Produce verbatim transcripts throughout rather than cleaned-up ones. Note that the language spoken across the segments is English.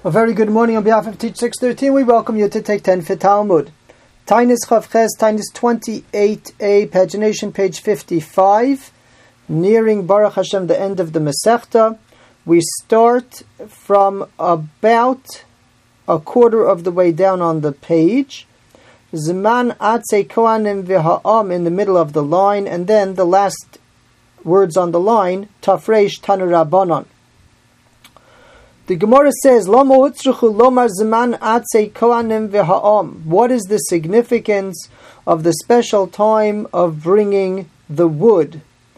A very good morning on behalf of Teach six thirteen. We welcome you to take ten for Talmud. Tainis Chavches, Tainis twenty-eight a, pagination page fifty-five. Nearing Baruch Hashem the end of the Masechta. We start from about a quarter of the way down on the page. Zman Atze Kohanim v'Ha'am in the middle of the line, and then the last words on the line, Tafresh Tanu Rabbanon. The Gemara says, Lama utzruchu lomar zman atzei kohanim v'ha'am. What is the significance of the special time of bringing the wood?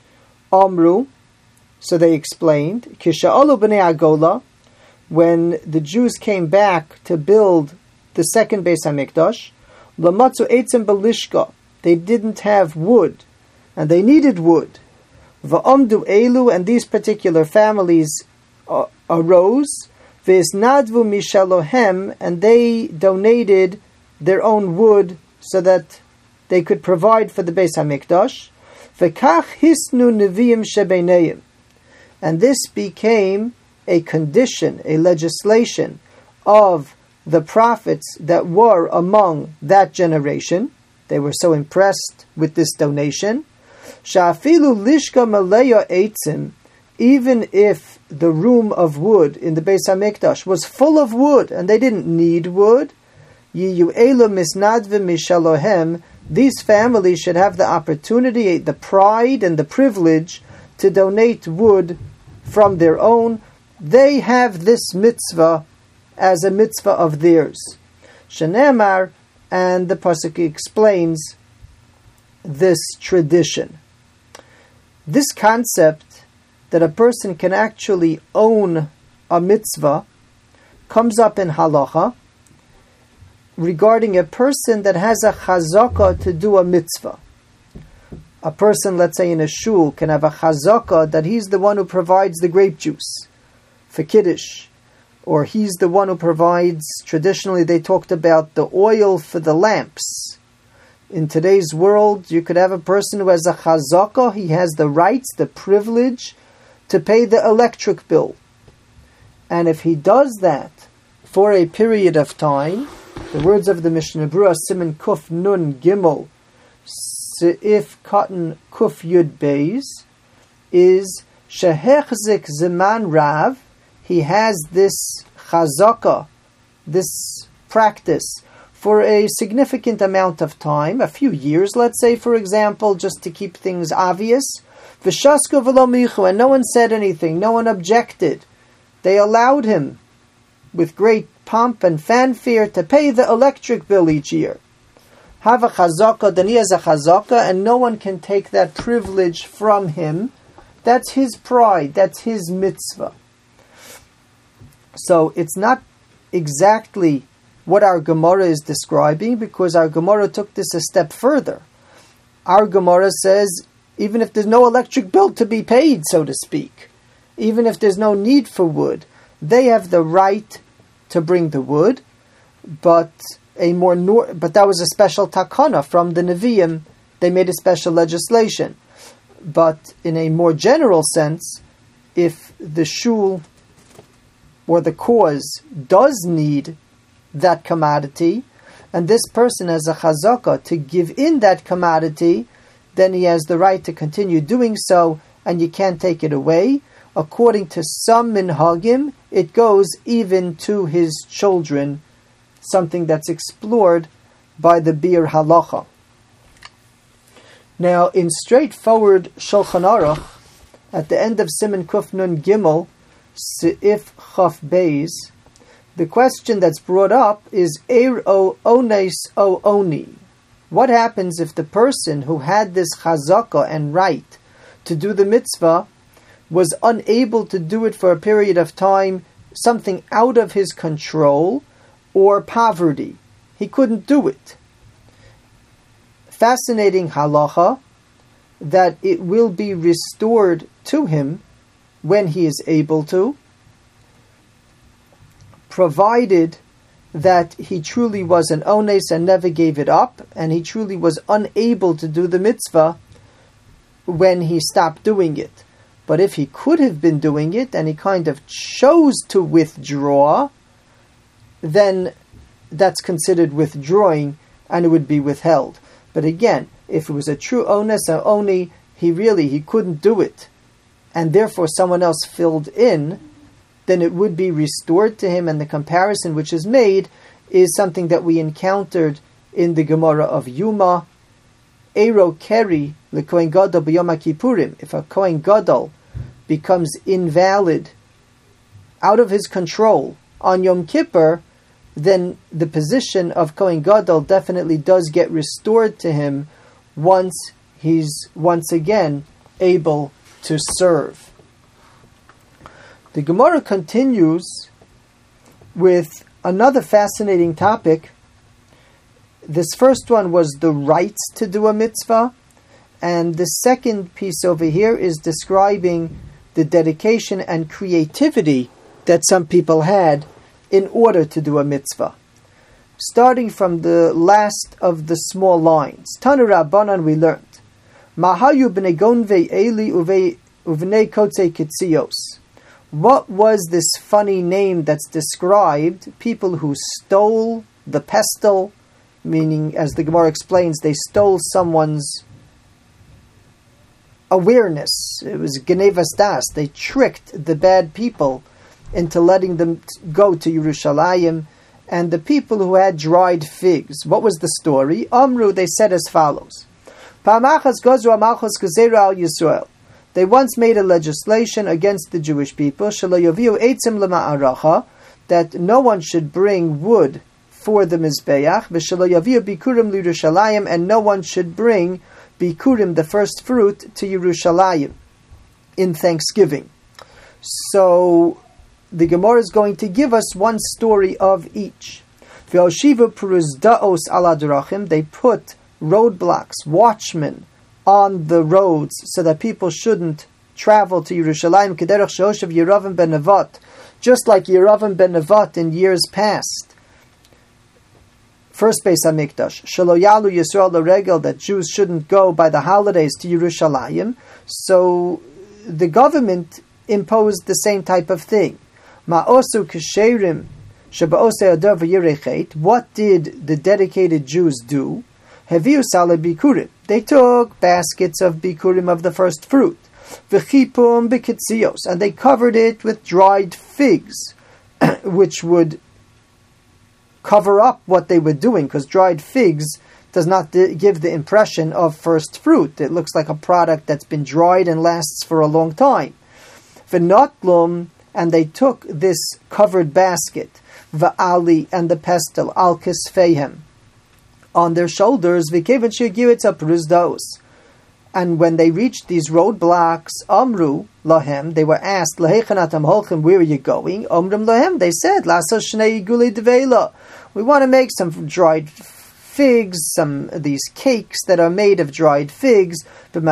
Amru, so they explained, Kisha'alu b'nei Agola, when the Jews came back to build the second Beis HaMikdash, Lamatzu eitzim belishka, they didn't have wood, and they needed wood. Va'amdu elu, and these particular families uh, arose, v'isnadvu mishalohem, and they donated their own wood so that they could provide for the Beis HaMikdash. V'kach hisnu neviim shebeineim, and this became a condition, a legislation of the prophets that were among that generation. They were so impressed with this donation. Sha'afilu lishka maleya eitzim, even if the room of wood in the Beis HaMikdash was full of wood and they didn't need wood, Yiyu elu misnadvim mishalohem, these families should have the opportunity, the pride and the privilege to donate wood from their own. They have this mitzvah as a mitzvah of theirs. Shenemar, and the pasuk explains this tradition. This concept that a person can actually own a mitzvah comes up in halacha regarding a person that has a chazakah to do a mitzvah. A person, let's say in a shul, can have a chazakah that he's the one who provides the grape juice for kiddush, or he's the one who provides, traditionally they talked about the oil for the lamps. In today's world, you could have a person who has a chazakah, he has the rights, the privilege to pay the electric bill. And if he does that for a period of time, the words of the Mishnah Berurah, Siman Kuf Nun Gimel, Seif Katan Kuf Yud Beis, is Shehechzik Zeman Rav, he has this chazakah, this practice, for a significant amount of time, a few years, let's say, for example, just to keep things obvious. V'shasko v'lo michu, and no one said anything, no one objected. They allowed him, with great pomp and fanfare, to pay the electric bill each year. Have a chazakah, then he has a chazakah, and no one can take that privilege from him. That's his pride, that's his mitzvah. So it's not exactly what our Gemara is describing, because our Gemara took this a step further. Our Gemara says, even if there's no electric bill to be paid, so to speak, even if there's no need for wood, they have the right to bring the wood, but a more nor- but that was a special takana from the Nevi'im. They made a special legislation. But in a more general sense, if the shul or the cause does need that commodity, and this person has a chazakah to give in that commodity, then he has the right to continue doing so, and you can't take it away. According to some minhagim, it goes even to his children, something that's explored by the Bir Halacha. Now, in straightforward Shulchan Aruch, at the end of Siman Kuf Nun Gimel, Seif Chaf Beis, the question that's brought up is Eir o Ones o Oni. What happens if the person who had this chazakah and right to do the mitzvah was unable to do it for a period of time, something out of his control, or poverty? He couldn't do it. Fascinating halacha, that it will be restored to him when he is able to, provided that he truly was an ones and never gave it up, and he truly was unable to do the mitzvah when he stopped doing it. But if he could have been doing it and he kind of chose to withdraw, then that's considered withdrawing and it would be withheld. But again, if it was a true onus or only he really he couldn't do it, and therefore someone else filled in, then it would be restored to him, and the comparison which is made is something that we encountered in the Gemara of Yuma. Eiro keri lekohen gadol b'yom kippurim. If a kohen gadol becomes invalid, out of his control on Yom Kippur, then the position of kohen gadol definitely does get restored to him once he's once again able to serve. The Gemara continues with another fascinating topic. This first one was the rights to do a mitzvah, and the second piece over here is describing the dedication and creativity that some people had in order to do a mitzvah. Starting from the last of the small lines, Tanu Rabbanan, we learned, Mahayu b'nei gonvei eli uvnei kotzei kitzios. What was this funny name that's described? People who stole the pestle, meaning, as the Gemara explains, they stole someone's awareness. It was Genevas Das. They tricked the bad people into letting them go to Yerushalayim. And the people who had dried figs, what was the story? Amru, they said as follows. They once made a legislation against the Jewish people that no one should bring wood for the Mizbeach, and no one should bring bikurim, the first fruit, to Yerushalayim in Thanksgiving. So the Gemara is going to give us one story of each. They put roadblocks, watchmen, on the roads so that people shouldn't travel to Yerushalayim, Kederach Shoshav Yeravam ben Nevat, just like Yeravam ben Nevat in years past. First Beis HaMikdash, Shelo Yalu Yisrael L'Regel, that Jews shouldn't go by the holidays to Yerushalayim. So the government imposed the same type of thing. Ma'osu Kesherim Sheba'osei Adar V'Yirechet. What did the dedicated Jews do? Heviu Sale Bikurim. They took baskets of bikurim, of the first fruit, v'chipum b'kitzios, and they covered it with dried figs, which would cover up what they were doing, because dried figs does not d- give the impression of first fruit. It looks like a product that's been dried and lasts for a long time. V'notlum, and they took this covered basket, v'ali, and the pestle, al kisfeihem, on their shoulders, and when they reached these roadblocks, Amru lahem, they were asked, where are you going? Amrum lahem, they said, we want to make some dried figs, some of these cakes that are made of dried figs, with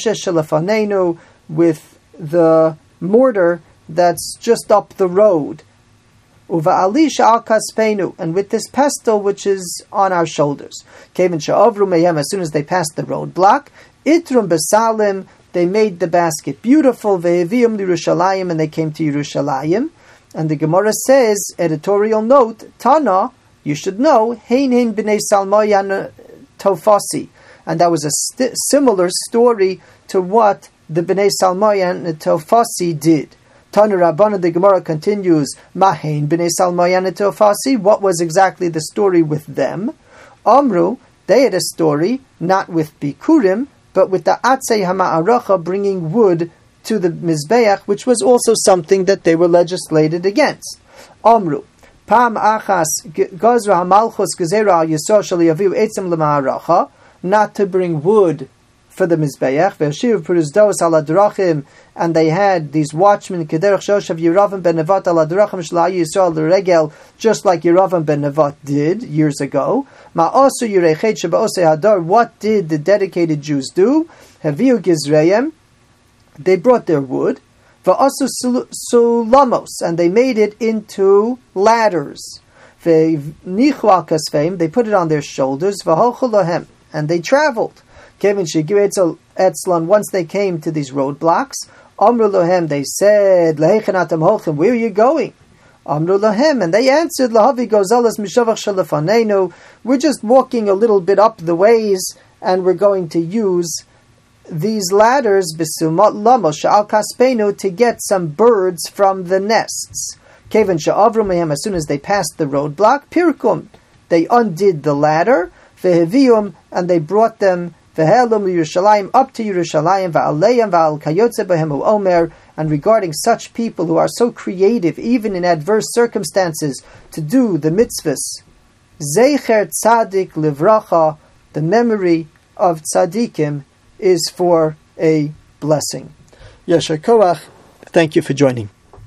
the mortar that's just up the road. Uva'alisha al kaspenu, and with this pestle which is on our shoulders. Kevin sha'avru meyem, as soon as they passed the roadblock, itrum besalim, they made the basket beautiful, ve'evium l'Yerushalayim, and they came to Yerushalayim. And the Gemara says, editorial note, Tana, you should know, hein hein b'nei salmoyan tofasi, and that was a st- similar story to what the b'nei salmoyan tofasi did. Tanu Rabbana, the Gemara continues, Mahain b'nei Salmayan Tofasi, what was exactly the story with them? Amru, they had a story, not with Bikurim, but with the Atzei HaMa'aracha, bringing wood to the Mizbeach, which was also something that they were legislated against. Amru, Pam Achas Gazra HaMalchus Gezerah Al Yisrael Shal Yaviu Eitzim L'Ma'aracha, not to bring wood for the Mizbeach, Ve'ashiv Puruzdos Ala Drachim, and they had these watchmen, Kederach Shoshav Yeravam ben Nevat Ala Drachim Shlai Yisrael L'Regel, just like Yeravam ben Nevat did years ago. Ma'osu Yirechet Sheba'osei Hadar, what did the dedicated Jews do? Haviu Gizreim, they brought their wood, Va'osu Sulamos, and they made it into ladders. Ve'nichu Al Kasfeim, they put it on their shoulders, V'holchu Lohem, and they traveled. Kevin Shigir Etzlan, once they came to these roadblocks, Amru Lohem, they said, Lehechanatam Holchem, where are you going? Amru lahem, and they answered, Lahavi gozalas mishavach shalafanenu. We're just walking a little bit up the ways, and we're going to use these ladders b'sumat lamo sha'al kaspenu to get some birds from the nests. Kevan sha'avru mehem, as soon as they passed the roadblock, pirkum, they undid the ladder, vehevium, and they brought them vehelum Yerushalayim, up to Yerushalayim, va'aleim va'al kayotze behemu omer. And regarding such people who are so creative, even in adverse circumstances, to do the mitzvahs, Zecher Tzadik Livracha, the memory of tzaddikim, is for a blessing. Yasher Koach, thank you for joining.